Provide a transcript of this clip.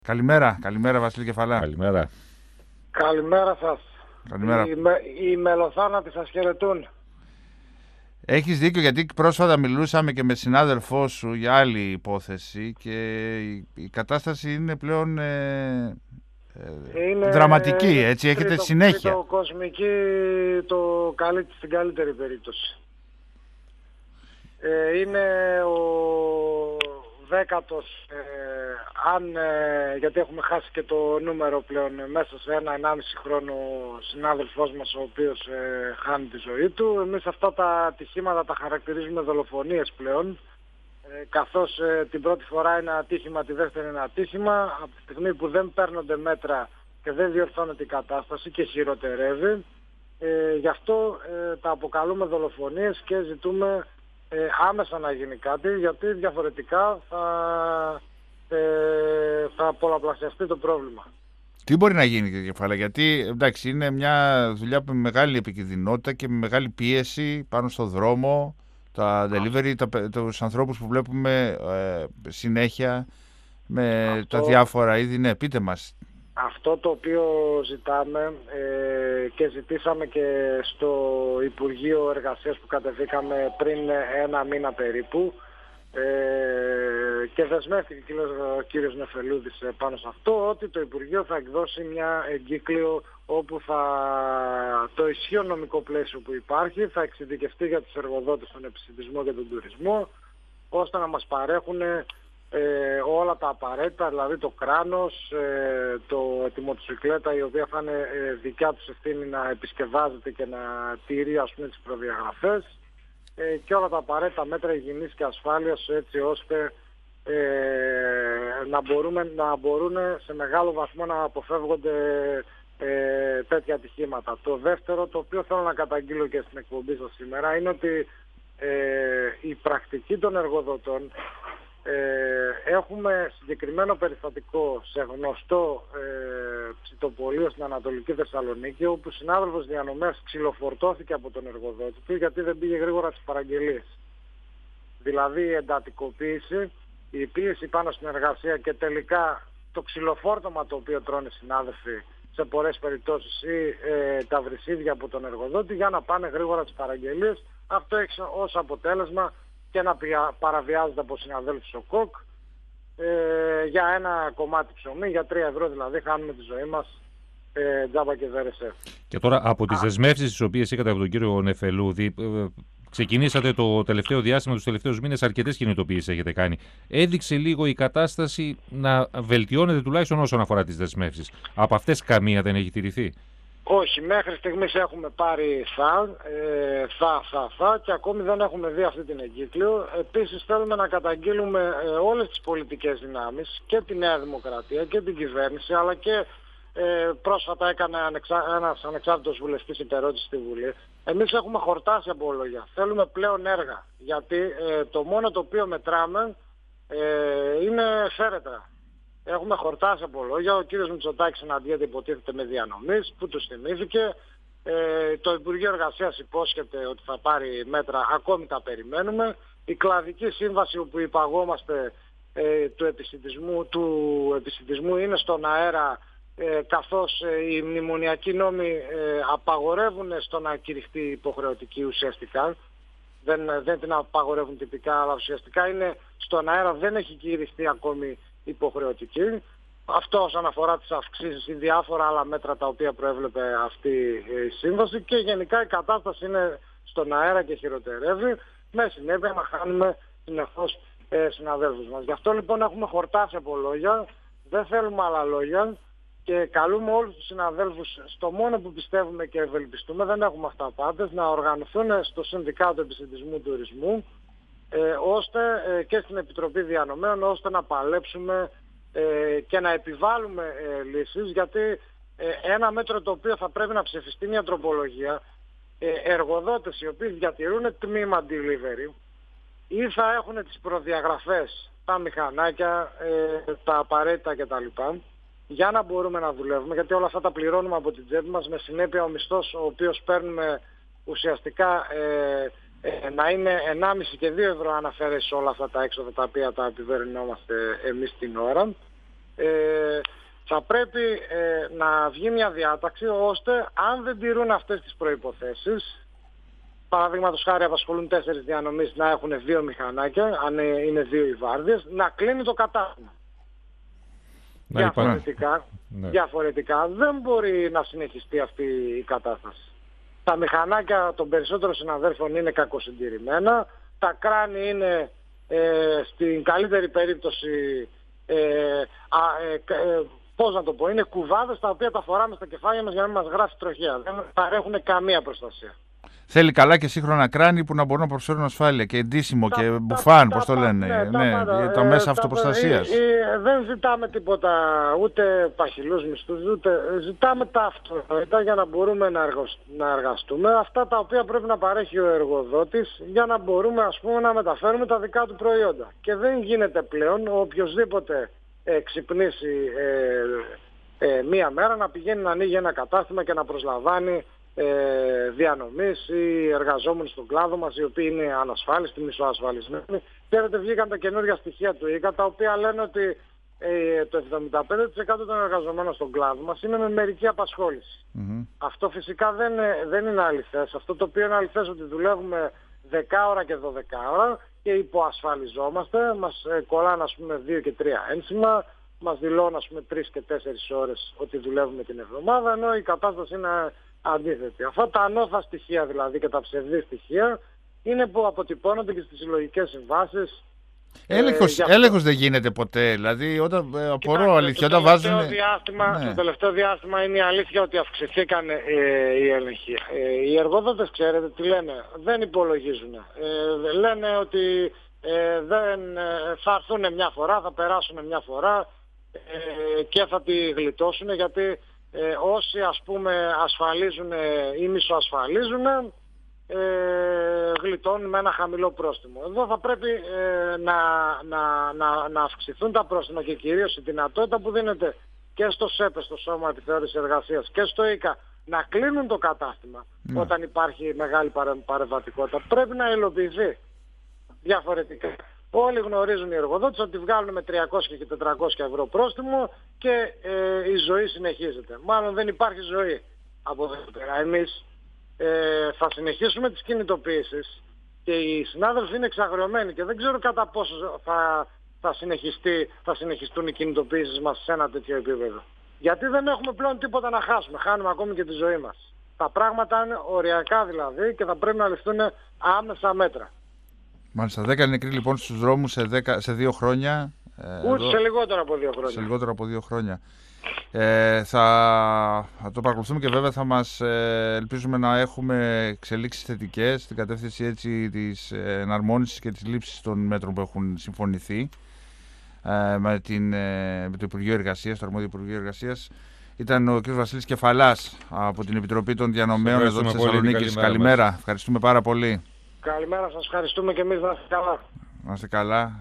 Καλημέρα Βασίλη Κεφαλά. Καλημέρα. Καλημέρα σας. Καλημέρα. Οι μελοθάνατοι σας χαιρετούν. Έχεις δίκιο, γιατί πρόσφατα μιλούσαμε και με συνάδελφό σου για άλλη υπόθεση και η κατάσταση είναι πλέον είναι δραματική, έτσι, έχετε συνέχεια. Κοσμική, στην καλύτερη περίπτωση. Είναι ο 10ος, γιατί έχουμε χάσει και το νούμερο πλέον, μέσα σε 1,5 χρόνο συνάδελφός μας ο οποίος χάνει τη ζωή του. Εμείς αυτά τα ατυχήματα τα χαρακτηρίζουμε δολοφονίες πλέον, καθώς την πρώτη φορά είναι ατύχημα, τη δεύτερη είναι ατύχημα. Από τη στιγμή που δεν παίρνονται μέτρα και δεν διορθώνεται η κατάσταση και χειροτερεύει, γι' αυτό τα αποκαλούμε δολοφονίες και ζητούμε άμεσα να γίνει κάτι, γιατί διαφορετικά θα πολλαπλασιαστεί το πρόβλημα. Τι μπορεί να γίνει, κύριε Κεφάλα, γιατί εντάξει, είναι μια δουλειά με μεγάλη επικινδυνότητα και με μεγάλη πίεση πάνω στο δρόμο, τα delivery, τους ανθρώπους που βλέπουμε συνέχεια με τα διάφορα είδη. Ναι, πείτε μας. Αυτό το οποίο ζητάμε και ζητήσαμε και στο Υπουργείο Εργασίας που κατεβήκαμε πριν 1 μήνα περίπου, και δεσμεύτηκε ο κύριος Νεφελούδης πάνω σε αυτό, ότι το Υπουργείο θα εκδώσει μια εγκύκλιο όπου το ισχύον νομικό πλαίσιο που υπάρχει θα εξειδικευτεί για τους εργοδότες στον επισιτισμό και τον τουρισμό, ώστε να μας παρέχουν όλα τα απαραίτητα, δηλαδή το κράνος, το ετοιμοτοσυκλέτα, η οποία θα είναι δικιά τους ευθύνη να επισκευάζεται και να τηρεί, ας πούμε, τις προδιαγραφές, και όλα τα απαραίτητα μέτρα υγιεινής και ασφάλειας, έτσι ώστε να μπορούν σε μεγάλο βαθμό να αποφεύγονται τέτοια ατυχήματα. Το δεύτερο, το οποίο θέλω να καταγγείλω και στην εκπομπή σας σήμερα, είναι ότι η πρακτική των εργοδοτών, έχουμε συγκεκριμένο περιστατικό σε γνωστό ψητοπολείο στην Ανατολική Θεσσαλονίκη, όπου συνάδελφος διανομέας ξυλοφορτώθηκε από τον εργοδότη του γιατί δεν πήγε γρήγορα στις παραγγελίες. Δηλαδή η εντατικοποίηση, η πίεση πάνω στην εργασία και τελικά το ξυλοφόρτωμα το οποίο τρώνε οι συνάδελφοι σε πολλές περιπτώσεις, ή τα βρυσίδια από τον εργοδότη για να πάνε γρήγορα στις παραγγελίες. Αυτό έχει ως αποτέλεσμα και να παραβιάζεται από συναδέλφους ο ΚΟΚ, για ένα κομμάτι ψωμί, για 3 ευρώ δηλαδή, χάνουμε τη ζωή μας τζάμπα και δέρεσέ. Και τώρα από τις δεσμεύσεις τις οποίες είχατε από τον κύριο Νεφελούδη, ξεκινήσατε το τελευταίο διάστημα, τους τελευταίους μήνες, αρκετές κινητοποιήσεις έχετε κάνει. Έδειξε λίγο η κατάσταση να βελτιώνεται, τουλάχιστον όσον αφορά τις δεσμεύσεις. Από αυτές καμία δεν έχει τηρηθεί? Όχι, μέχρι στιγμής έχουμε πάρει και ακόμη δεν έχουμε δει αυτή την εγκύκλιο. Επίσης θέλουμε να καταγγείλουμε όλες τις πολιτικές δυνάμεις, και τη Νέα Δημοκρατία και την κυβέρνηση, αλλά και πρόσφατα έκανε ένας ανεξάρτητος βουλευτής υπερώτηση στη Βουλή. Εμείς έχουμε χορτάσει από λόγια. Θέλουμε πλέον έργα, γιατί το μόνο το οποίο μετράμε είναι φέρετρα. Έχουμε χορτάσει από λόγια. Ο κύριος Μητσοτάκης συναντιέται, υποτίθεται, με διανομής που τους θυμήθηκε. Το Υπουργείο Εργασίας υπόσχεται ότι θα πάρει μέτρα, ακόμη τα περιμένουμε. Η κλαδική σύμβαση όπου υπαγόμαστε του επισιτισμού είναι στον αέρα, καθώς οι μνημονιακοί νόμοι απαγορεύουν στο να κηρυχτεί υποχρεωτική ουσιαστικά. Δεν την απαγορεύουν τυπικά, αλλά ουσιαστικά είναι στον αέρα, δεν έχει κηρυχτεί ακόμη υποχρεωτική. Αυτό όσον αφορά τις αυξήσεις ή διάφορα άλλα μέτρα τα οποία προέβλεπε αυτή η σύμβαση, και γενικά η κατάσταση είναι στον αέρα και χειροτερεύει, με συνέπεια να χάνουμε συνεχώς συναδέλφους μας. Γι' αυτό λοιπόν έχουμε χορτάσει από λόγια, δεν θέλουμε άλλα λόγια, και καλούμε όλους τους συναδέλφους, στο μόνο που πιστεύουμε και ευελπιστούμε, δεν έχουμε αυταπάτες, να οργανωθούν στο Συνδικάτο Επισιτισμού Τουρισμού, ώστε και στην Επιτροπή Διανομέων, ώστε να παλέψουμε και να επιβάλλουμε λύσεις, γιατί ένα μέτρο το οποίο θα πρέπει να ψηφιστεί, μια τροπολογία, εργοδότες οι οποίοι διατηρούν τμήμα delivery ή θα έχουν τις προδιαγραφές, τα μηχανάκια, τα απαραίτητα κτλ, για να μπορούμε να δουλεύουμε, γιατί όλα αυτά τα πληρώνουμε από την τσέπη μας, με συνέπεια ο μισθός ο οποίος παίρνουμε ουσιαστικά να είναι 1,5 και 2 ευρώ, αν αφαιρέσει όλα αυτά τα έξοδα τα οποία τα επιβερνόμαστε εμείς την ώρα. Θα πρέπει να βγει μια διάταξη ώστε αν δεν τηρούν αυτές τις προϋποθέσεις, παραδείγματος χάρη απασχολούν 4 διανομής, να έχουν 2 μηχανάκια, αν είναι 2 οι βάρδιες, να κλείνει το κατάστημα. Διαφορετικά δεν μπορεί να συνεχιστεί αυτή η κατάσταση. Τα μηχανάκια των περισσότερων συναδέλφων είναι κακοσυντηρημένα, τα κράνη είναι στην καλύτερη περίπτωση, πώς να το πω, είναι κουβάδες τα οποία τα φοράμε στα κεφάλια μας για να μην μας γράφει τροχέα. Δεν παρέχουν καμία προστασία. Θέλει καλά και σύγχρονα κράνη που να μπορούν να προσφέρουν ασφάλεια και ντύσιμο και μπουφάν, πώς το λένε. Τα μέσα αυτοπροστασίας. Δεν ζητάμε τίποτα, ούτε παχυλούς μισθούς, ούτε ζητάμε τα αυτονόητα για να μπορούμε να εργαστούμε. Αυτά τα οποία πρέπει να παρέχει ο εργοδότης για να μπορούμε, ας πούμε, να μεταφέρουμε τα δικά του προϊόντα. Και δεν γίνεται πλέον οποιοσδήποτε ξυπνήσει μία μέρα να πηγαίνει να ανοίγει ένα κατάστημα και να προσλαμβάνει διανομής ή εργαζόμενους στον κλάδο μας, οι οποίοι είναι ανασφάλιστοι, μισοασφαλισμένοι. Ξέρετε, βγήκαν τα καινούργια στοιχεία του ΙΚΑ, τα οποία λένε ότι το 75% των εργαζομένων στον κλάδο μας είναι με μερική απασχόληση. Αυτό φυσικά δεν είναι αληθές. Αυτό το οποίο είναι αληθές ότι δουλεύουμε 10 ώρα και 12 ώρα και υποασφαλιζόμαστε, μας κολλάνε, ας πούμε, 2 και 3 ένσημα, μας δηλώνουν, ας πούμε, 3 και 4 ώρες ότι δουλεύουμε την εβδομάδα, ενώ η κατάσταση είναι αντίθετη. Αυτά τα ανώθα στοιχεία δηλαδή και τα ψευδή στοιχεία είναι που αποτυπώνονται και στις συλλογικές συμβάσεις. Έλεγχος δεν γίνεται ποτέ. Δηλαδή, όταν απορώ αλήθεια, όταν βάζουν. Το τελευταίο διάστημα είναι η αλήθεια ότι αυξηθήκαν οι έλεγχοι. Οι εργοδότες, ξέρετε τι λένε, δεν υπολογίζουν. Λένε ότι θα έρθουν μια φορά, θα περάσουν μια φορά και θα τη γλιτώσουν, γιατί όσοι, ας πούμε, ασφαλίζουν ή μισοασφαλίζουν, γλιτώνουν με ένα χαμηλό πρόστιμο. Εδώ θα πρέπει να αυξηθούν τα πρόστιμα και κυρίως η δυνατότητα που δίνεται και στο ΣΕΠΕ, στο Σώμα Επιθεώρησης Εργασίας, και στο ΙΚΑ να κλείνουν το κατάστημα όταν υπάρχει μεγάλη παρεμβατικότητα. Πρέπει να υλοποιηθεί. Διαφορετικά όλοι γνωρίζουν οι εργοδότες ότι βγάλουν με 300 και 400 ευρώ πρόστιμο και η ζωή συνεχίζεται. Μάλλον δεν υπάρχει ζωή από εδώ πέρα. Εμείς θα συνεχίσουμε τις κινητοποιήσεις και οι συνάδελφοι είναι εξαγριωμένοι και δεν ξέρω κατά πόσο θα συνεχιστούν οι κινητοποιήσεις μας σε ένα τέτοιο επίπεδο. Γιατί δεν έχουμε πλέον τίποτα να χάσουμε. Χάνουμε ακόμη και τη ζωή μας. Τα πράγματα είναι οριακά δηλαδή και θα πρέπει να ληφθούν άμεσα μέτρα. Μάλιστα, 10 νεκροί λοιπόν στους δρόμους σε 2 χρόνια. Ούτε σε λιγότερο από 2 χρόνια. Σε λιγότερο από 2 χρόνια. Θα το παρακολουθούμε και βέβαια θα μας ελπίζουμε να έχουμε εξελίξεις θετικές στην κατεύθυνση έτσι της εναρμόνισης και της λήψης των μέτρων που έχουν συμφωνηθεί με το Υπουργείο Εργασίας, το αρμόδιο Υπουργείο Εργασίας. Ήταν ο κ. Βασίλης Κεφαλάς από την Επιτροπή των Διανομέων εδώ της Θεσσαλονίκης. Καλημέρα. Ευχαριστούμε πάρα πολύ. Καλημέρα σας. Ευχαριστούμε και εμείς. Να είστε καλά. Να είστε καλά.